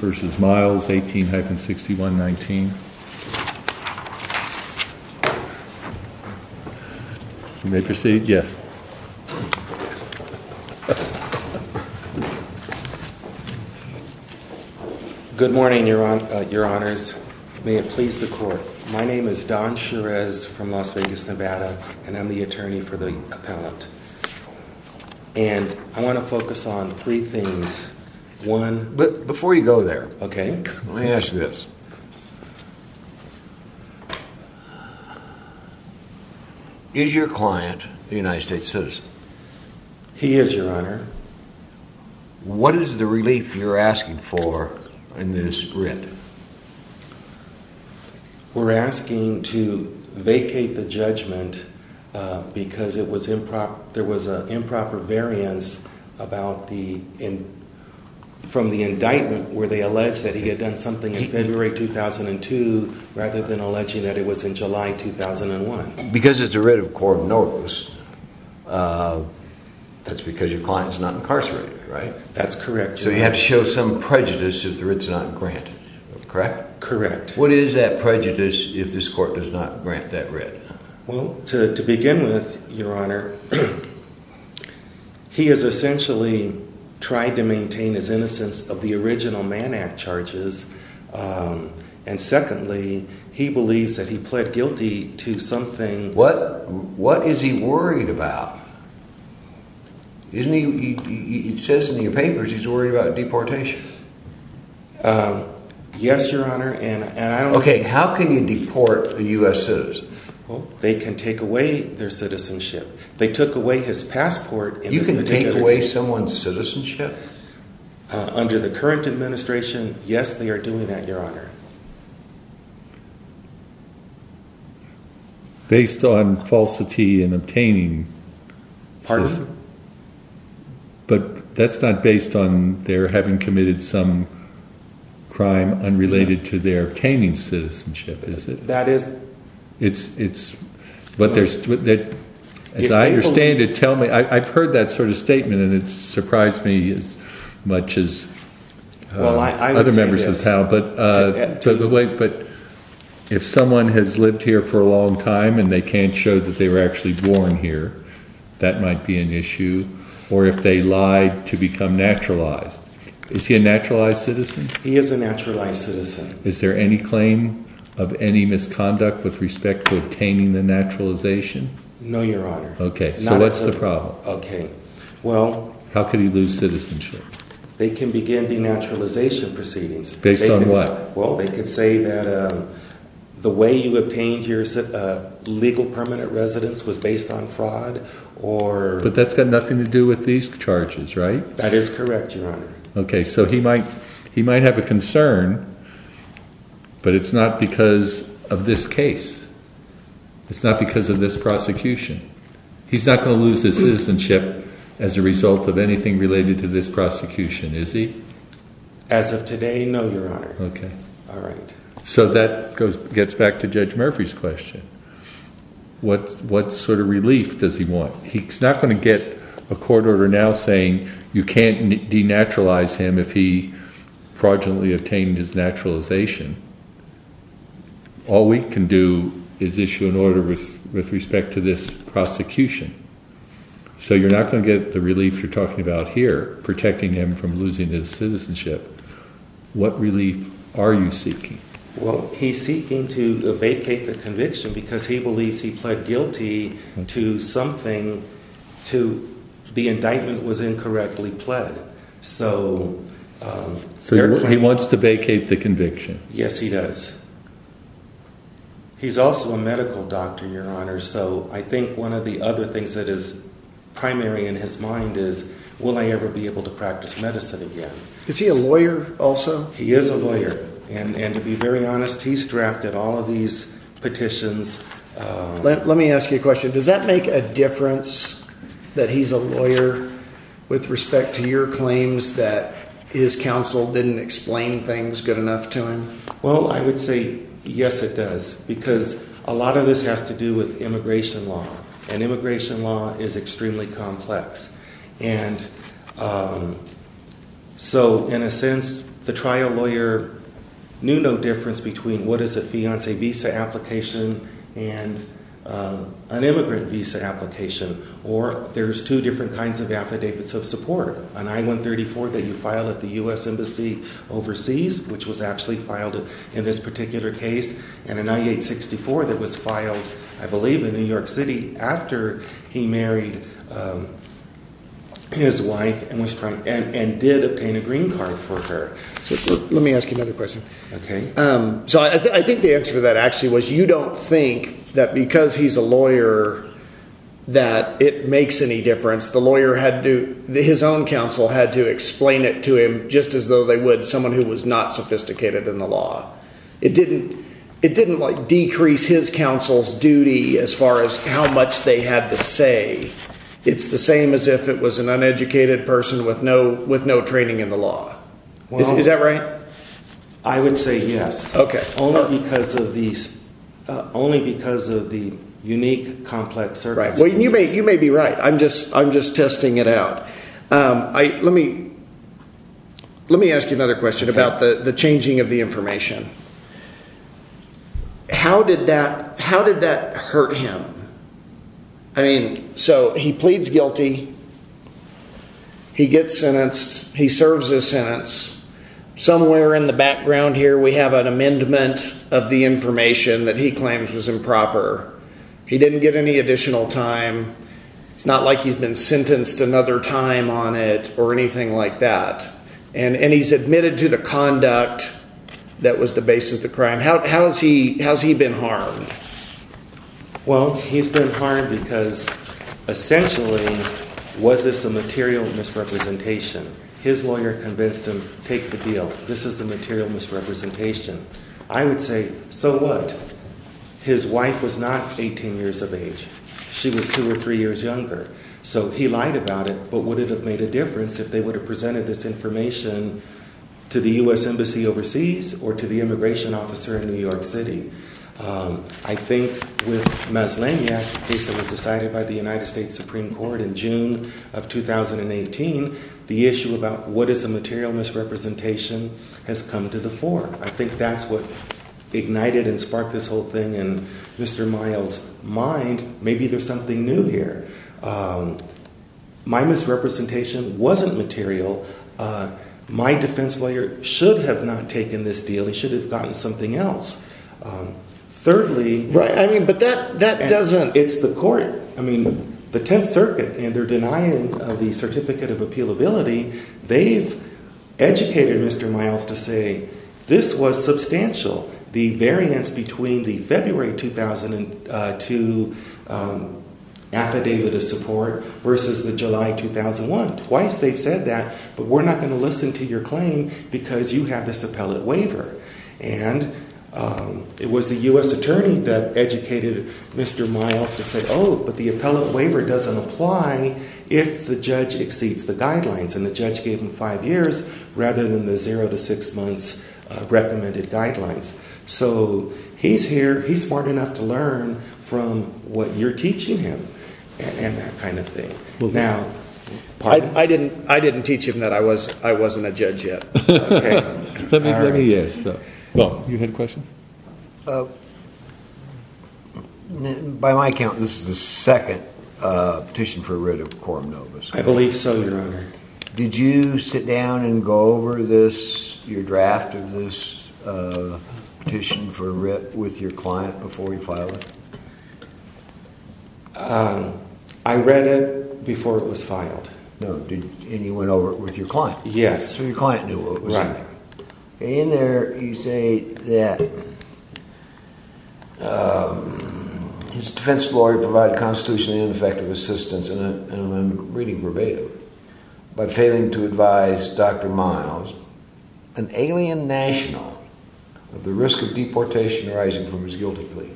versus Miles, 18-6119. You may proceed. Yes. Good morning, Your Honors. May it please the Court. My name is Don Cherez from Las Vegas, Nevada, and I'm the attorney for the appellant. And I want to focus on three things. One... But before you go there, okay, let me ask you this. Is your client a United States citizen? He is, Your Honor. What is the relief you're asking for in this writ? We're asking to vacate the judgment because it was there was an improper variance about from the indictment where they alleged that he had done something in February 2002 rather than alleging that it was in July 2001. Because it's a writ of quorum nobis, that's because your client's not incarcerated, right? That's correct. So you have to show some prejudice if the writ's not granted, correct? Correct. What is that prejudice if this court does not grant that writ? Well, to begin with, Your Honor, he has essentially tried to maintain his innocence of the original Mann Act charges. And secondly, he believes that he pled guilty to something... What is he worried about? Isn't he it says in your papers he's worried about deportation. Yes, Your Honor, and I don't... Okay, how can you deport a U.S. citizen? Well, they can take away their citizenship. They took away his passport. You can take away someone's citizenship? Under the current administration, yes, they are doing that, Your Honor. Based on falsity in obtaining... Pardon? But that's not based on their having committed some crime unrelated to their obtaining citizenship, is it? That is... It's but there's as I understand it. Tell me, I've heard that sort of statement, and it surprised me as much as other members of the panel. But if someone has lived here for a long time and they can't show that they were actually born here, that might be an issue. Or if they lied to become naturalized, is he a naturalized citizen? He is a naturalized citizen. Is there any claim of any misconduct with respect to obtaining the naturalization? No, Your Honor. Okay, so what's the problem? Okay, well... How could he lose citizenship? They can begin denaturalization proceedings. Based on what? Well, they could say that the way you obtained your legal permanent residence was based on fraud, or... But that's got nothing to do with these charges, right? That is correct, Your Honor. Okay, so he might have a concern, but it's not because of this case. It's not because of this prosecution. He's not going to lose his citizenship as a result of anything related to this prosecution, is he? As of today, no, Your Honor. Okay. All right. So that gets back to Judge Murphy's question. What sort of relief does he want? He's not going to get a court order now saying you can't denaturalize him if he fraudulently obtained his naturalization. All we can do is issue an order with respect to this prosecution. So you're not going to get the relief you're talking about here, protecting him from losing his citizenship. What relief are you seeking? Well, he's seeking to vacate the conviction because he believes he pled guilty to something, the indictment was incorrectly pled. So he wants to vacate the conviction? Yes, he does. He's also a medical doctor, Your Honor, so I think one of the other things that is primary in his mind is, will I ever be able to practice medicine again? Is he a lawyer also? He is a lawyer, and to be very honest, he's drafted all of these petitions. Let me ask you a question. Does that make a difference that he's a lawyer with respect to your claims that his counsel didn't explain things good enough to him? Well, I would say yes, it does, because a lot of this has to do with immigration law, and immigration law is extremely complex. And so, in a sense, the trial lawyer knew no difference between what is a fiancé visa application and an immigrant visa application, or there's two different kinds of affidavits of support. An I-134 that you file at the U.S. Embassy overseas, which was actually filed in this particular case, and an I-864 that was filed, I believe, in New York City after he married his wife and was trying and did obtain a green card for her. So let me ask you another question. Okay. So I think the answer to that actually was you don't think that because he's a lawyer that it makes any difference. The lawyer his own counsel had to explain it to him just as though they would someone who was not sophisticated in the law. It didn't like decrease his counsel's duty as far as how much they had to say. It's the same as if it was an uneducated person with no training in the law. Well, is that right? I would say yes. Okay. Only because of the unique, complex Right. circumstances. Well, you may be right. I'm just testing it out. Let me ask you another question about the changing of the information. How did that hurt him? I mean, so he pleads guilty. He gets sentenced. He serves his sentence. Somewhere in the background here, we have an amendment of the information that he claims was improper. He didn't get any additional time. It's not like he's been sentenced another time on it or anything like that. And he's admitted to the conduct that was the basis of the crime. How's he been harmed? Well, he's been harmed because essentially, was this a material misrepresentation? His lawyer convinced him, take the deal. This is a material misrepresentation. I would say, so what? His wife was not 18 years of age. She was 2 or 3 years younger. So he lied about it, but would it have made a difference if they would have presented this information to the U.S. Embassy overseas or to the immigration officer in New York City? I think with Maslaniak, the case that was decided by the United States Supreme Court in June of 2018, the issue about what is a material misrepresentation has come to the fore. I think that's what ignited and sparked this whole thing in Mr. Miles' mind. Maybe there's something new here. My misrepresentation wasn't material. My defense lawyer should have not taken this deal. He should have gotten something else. Thirdly, right. I mean, but that doesn't. It's the court. I mean, the 10th Circuit, and they're denying the certificate of appealability. They've educated Mr. Miles to say this was substantial. The variance between the February 2002 affidavit of support versus the July 2001. Twice they've said that, but we're not going to listen to your claim because you have this appellate waiver. And it was the U.S. attorney that educated Mr. Miles to say, oh, but the appellate waiver doesn't apply if the judge exceeds the guidelines. And the judge gave him 5 years rather than the 0 to 6 months recommended guidelines. So he's here. He's smart enough to learn from what you're teaching him and that kind of thing. Well, now, I didn't teach him that. I wasn't a judge yet. Okay. Let me ask. Well, you had a question? By my count, this is the second petition for writ of quorum nobis. I believe so, Your Honor. Did you sit down and go over your draft of this petition for writ with your client before you filed it? I read it before it was filed. No, and you went over it with your client? Yes. So your client knew what was in Right. there. Okay, in there, you say that his defense lawyer provided constitutionally ineffective assistance, and I'm reading verbatim, by failing to advise Dr. Miles, an alien national, of the risk of deportation arising from his guilty plea.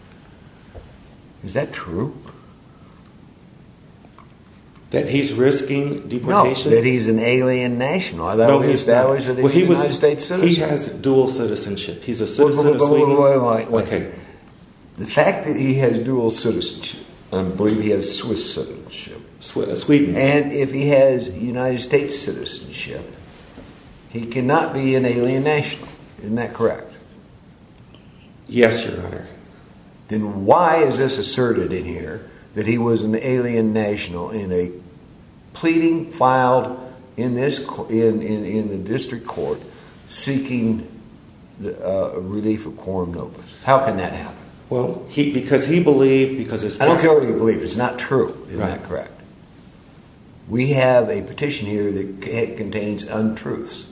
Is that true? That he's risking deportation? No, that he's an alien national. I thought we established that he's a United States citizen. He has dual citizenship. He's a citizen of Sweden. Wait. Okay. The fact that he has dual citizenship, I believe he has Swiss citizenship. Sweden. And if he has United States citizenship, he cannot be an alien national. Isn't that correct? Yes, Your Honor. Then why is this asserted in here that he was an alien national in a pleading filed in this in the district court seeking the relief of quorum nobis? How can that happen? Well, because his I don't care what you believe. It's not true. Isn't that correct? We have a petition here that contains untruths.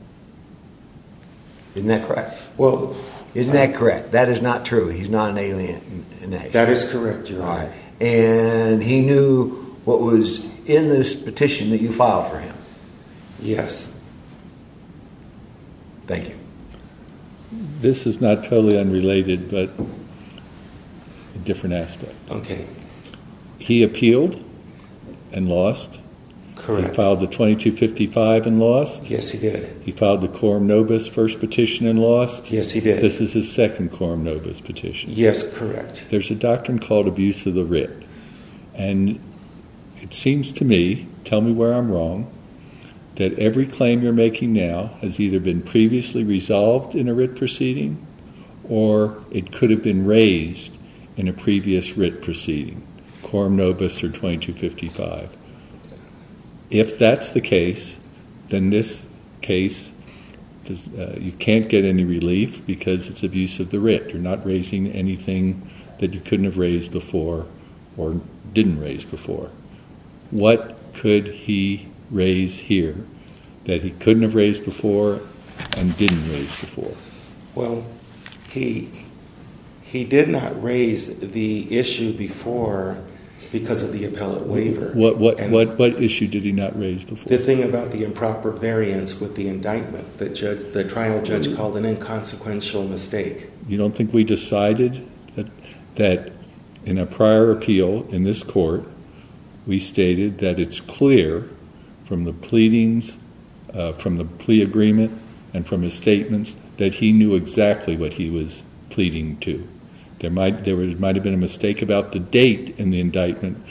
Isn't that correct? Well, isn't that correct? That is not true. He's not an alien nation. That is correct, Your Honor. All right. And he knew what was in this petition that you filed for him. Yes. Thank you. This is not totally unrelated, but a different aspect. Okay. He appealed and lost. Correct. He filed the 2255 and lost. Yes, he did. He filed the quorum nobis first petition and lost. Yes, he did. This is his second quorum nobis petition. Yes, correct. There's a doctrine called abuse of the writ. And it seems to me, tell me where I'm wrong, that every claim you're making now has either been previously resolved in a writ proceeding or it could have been raised in a previous writ proceeding, quorum nobis or 2255. If that's the case, then this case, you can't get any relief because it's abuse of the writ. You're not raising anything that you couldn't have raised before or didn't raise before. What could he raise here that he couldn't have raised before and didn't raise before? Well, he did not raise the issue before because of the appellate waiver. What issue did he not raise before? The thing about the improper variance with the indictment, the trial judge called an inconsequential mistake. You don't think we decided that in a prior appeal in this court, we stated that it's clear from the pleadings, from the plea agreement, and from his statements that he knew exactly what he was pleading to. There might have been a mistake about the date in the indictment.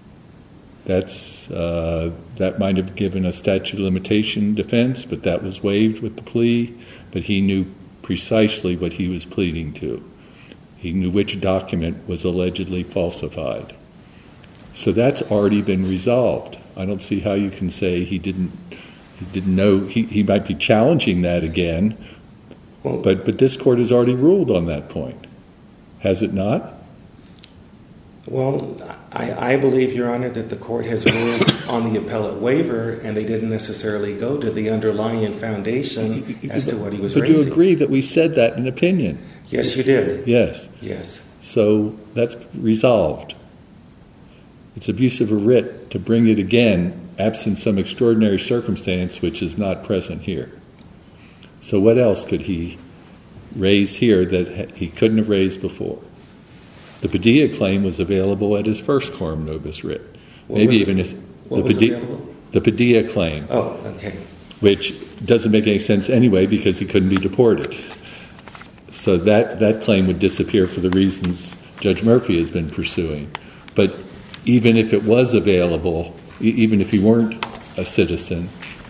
That might have given a statute of limitation defense, but that was waived with the plea. But he knew precisely what he was pleading to. He knew which document was allegedly falsified. So that's already been resolved. I don't see how you can say he didn't know. He might be challenging that again, but this court has already ruled on that point. Has it not? Well, I believe, Your Honor, that the court has ruled on the appellate waiver, and they didn't necessarily go to the underlying foundation as to what he was raising. But you agree that we said that in opinion? Yes, you did. Yes. Yes. So that's resolved. It's abuse of a writ to bring it again, absent some extraordinary circumstance which is not present here. So what else could he raise here that he couldn't have raised before? The Padilla claim was available at his first quorum nobis writ. The Padilla claim. Oh, okay. Which doesn't make any sense anyway because he couldn't be deported. So that claim would disappear for the reasons Judge Murphy has been pursuing. But even if it was available, even if he weren't a citizen,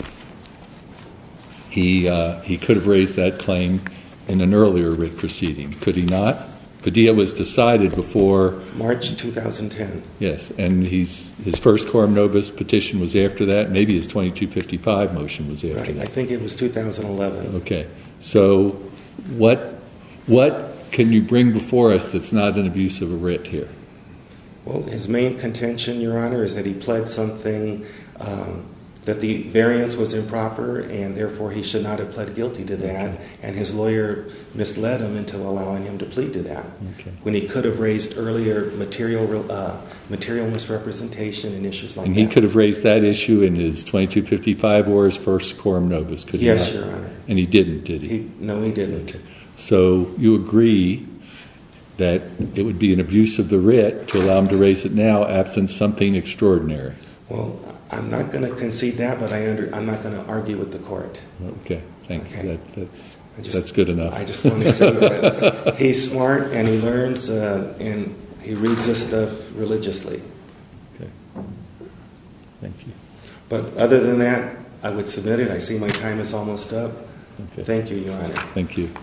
he could have raised that claim in an earlier writ proceeding. Could he not? Padilla was decided before March 2010. Yes, and his first quorum nobis petition was after that. Maybe his 2255 motion was after that. I think it was 2011. Okay, so what can you bring before us that's not an abuse of a writ here? Well, his main contention, Your Honor, is that he pled something that the variance was improper, and therefore he should not have pled guilty to that, okay. And his lawyer misled him into allowing him to plead to that, okay. When he could have raised earlier material misrepresentation and issues like that. And he could have raised that issue in his 2255 or his first quorum nobis, could he Yes, not? Your Honor. And he didn't, did he? No, he didn't. Okay. So you agree that it would be an abuse of the writ to allow him to raise it now absent something extraordinary? Well, I'm not going to concede that, but I'm not going to argue with the court. Okay, thank you. That's good enough. I just want to say that he's smart and he learns and he reads this stuff religiously. Okay, thank you. But other than that, I would submit it. I see my time is almost up. Okay. Thank you, Your Honor. Thank you.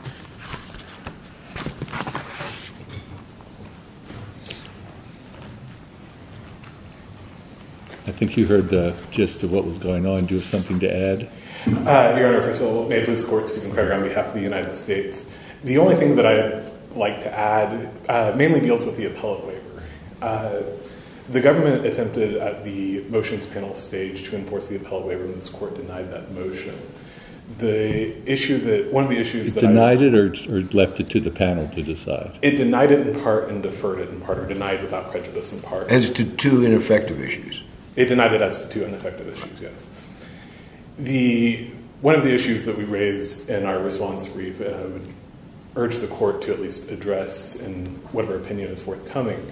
I think you heard the gist of what was going on. Do you have something to add? Your Honor, first of all, may it please the Court, Stephen Kreger on behalf of the United States. The only thing that I'd like to add mainly deals with the appellate waiver. The government attempted at the motions panel stage to enforce the appellate waiver, and this Court denied that motion. One of the issues It that denied it or left it to the panel to decide? It denied it in part and deferred it in part, or denied without prejudice in part. As to two ineffective issues. It denied it as to two ineffective issues, yes. One of the issues that we raised in our response brief, and I would urge the Court to at least address in whatever opinion is forthcoming,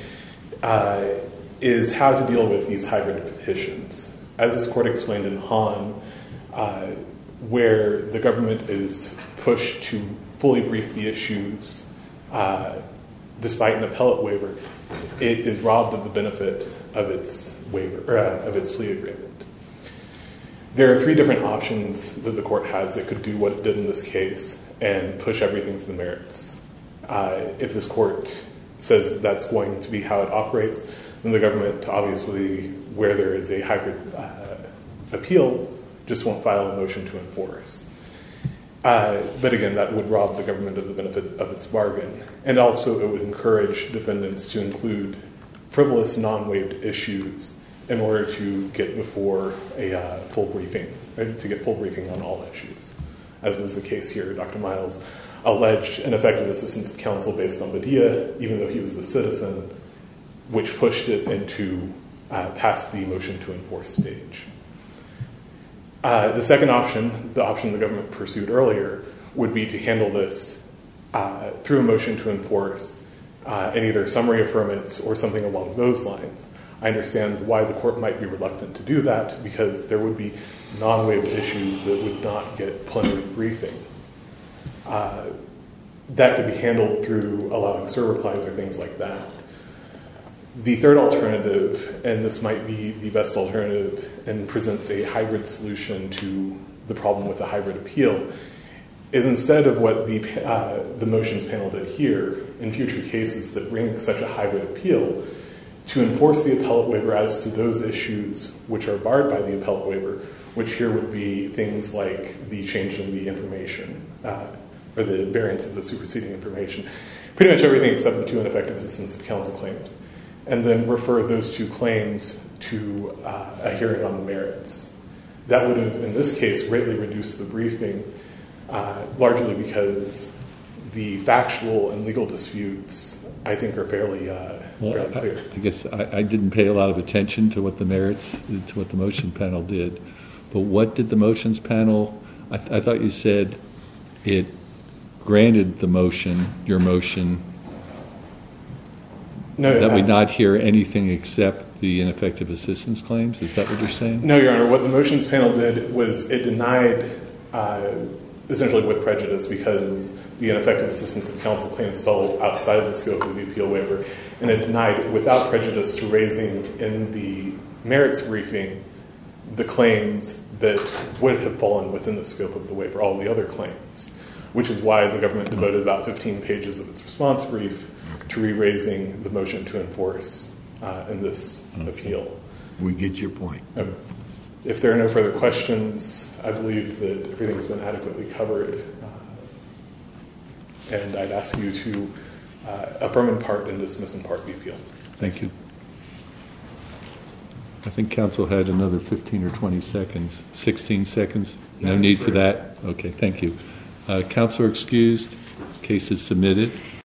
is how to deal with these hybrid petitions. As this Court explained in Hahn, where the government is pushed to fully brief the issues despite an appellate waiver, it is robbed of the benefit of its waiver, of its plea agreement. There are three different options that the Court has that could do what it did in this case and push everything to the merits. If this Court says that that's going to be how it operates, then the government, obviously, where there is a hybrid appeal, just won't file a motion to enforce. But again, that would rob the government of the benefit of its bargain. And also it would encourage defendants to include frivolous, non-waived issues in order to get before a full briefing, to get full briefing on all issues. As was the case here, Dr. Miles alleged ineffective assistance of counsel based on Badia, even though he was a citizen, which pushed it into past the motion to enforce stage. The second option, the option the government pursued earlier, would be to handle this through a motion to enforce in either summary affirmance or something along those lines. I understand why the Court might be reluctant to do that, because there would be non-waived issues that would not get plenary briefing. That could be handled through allowing surreplies or things like that. The third alternative, and this might be the best alternative and presents a hybrid solution to the problem with the hybrid appeal, is instead of what the motions panel did here, in future cases that bring such a hybrid appeal, to enforce the appellate waiver as to those issues which are barred by the appellate waiver, which here would be things like the change in the information, or the variance of the superseding information, pretty much everything except the two ineffective assistance of counsel claims, and then refer those two claims to a hearing on the merits. That would have, in this case, greatly reduced the briefing, largely because the factual and legal disputes, I think, are fairly clear. I guess I didn't pay a lot of attention to what the merits, to what the motion panel did. But what did the motions panel, I thought you said it granted the motion, your motion, that we not hear anything except the ineffective assistance claims? Is that what you're saying? No, Your Honor. What the motions panel did was it denied, essentially with prejudice, because the ineffective assistance of counsel claims fell outside of the scope of the appeal waiver, and it denied without prejudice to raising in the merits briefing the claims that would have fallen within the scope of the waiver, all the other claims, which is why the government devoted about 15 pages of its response brief to re-raising the motion to enforce in this appeal. We get your point. If there are no further questions, I believe that everything's been adequately covered, and I'd ask you to affirm in part and dismiss in part the appeal. Thank you. I think counsel had another 15 or 20 seconds. 16 seconds? No need for that? Okay, thank you. Counsel excused. Case is submitted.